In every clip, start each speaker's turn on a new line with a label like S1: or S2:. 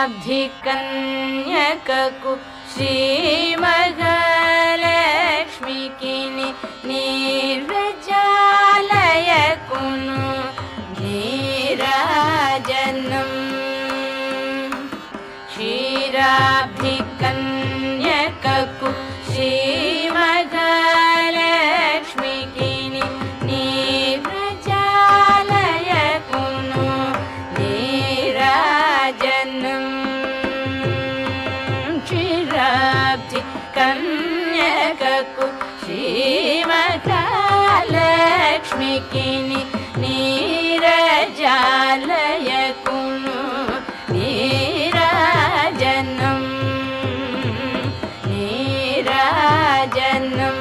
S1: క్షీరాబ్ధికన్యకకు శ్రీమహాలక్ష్మికి నీరజాలయకును నీరాజనం క్షీరాబ్ధికన్యకకు శ్రీమహాలక్ష్మికి నీరజాలయకును నీరాజనం క్షీరాబ్ధికన్యకకు శ్రీమహాలక్ష్మికి నీరజాలయకును నీరాజనం నీరాజనం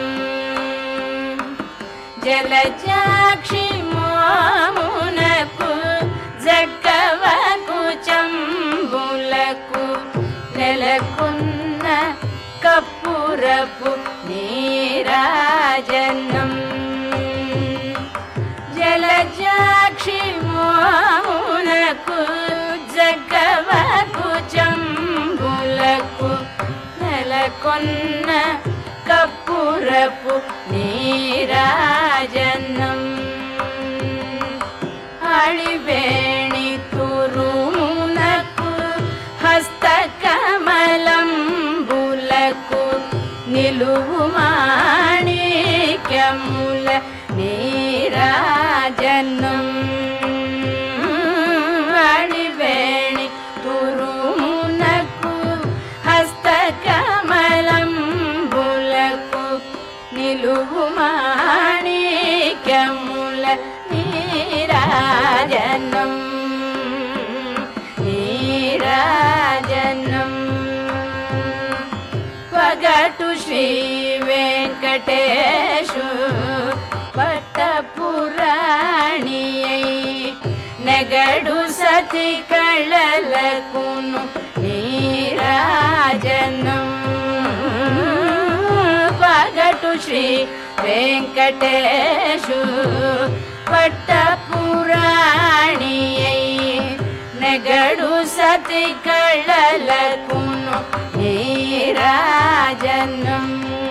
S1: జలజాక్షి మోమునకు జక్కవకు చంబులకు నెలకొన్న కప్పురపు నీరాజనం జలజాక్షి మోమునకు జక్కవకు చంబులకు నెలకొన్న కప్పురపు నీరాజనం అళివేణి తురుమునకు హస్తకమలంబులకు నిలువు మాణిక్యముల నీరాజనం అళివేణి తురుమునకు హస్తకమలంబులకు నిలువు మాణిక్యముల నీరాజనం నీరాజనం పగటు శ్రీ వెంకటేశు పట్టపురాణియై నెగడు సతి కళలకును నీరాజనం పగటు శ్రీ వెంకటేశు పట్టపురాణియై నెగడు సతి కళలకును నీరాజనం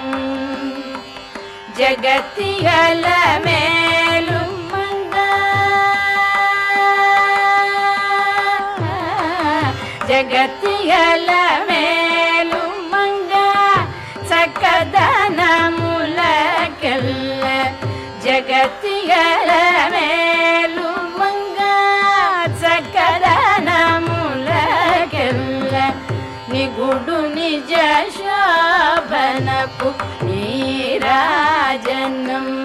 S1: జగతిగల మేలు జగతిగల మేలు మంగ చక్కదనములకెల్ల జగతిగల మేలు మంగ చక్కదనములకెల్ల నిగుడు నిజ శోభనపు నీరాజనం